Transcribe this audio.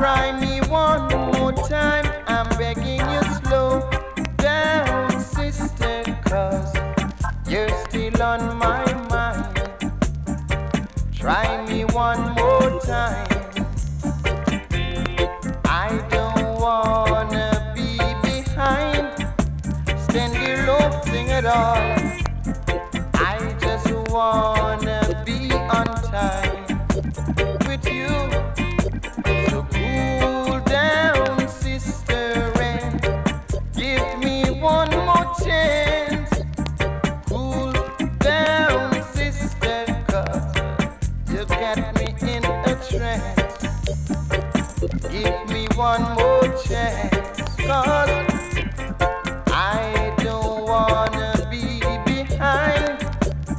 Try me one more time, I'm begging you, slow down, sister, 'cause you're still on my mind. Try me one more time. I don't wanna be behind, stand here laughing at all. I just wanna be on time with you. So cool down, sister, and give me one more chance. Cool down, sister, 'cause you got me in a trance. Give me one more chance, 'cause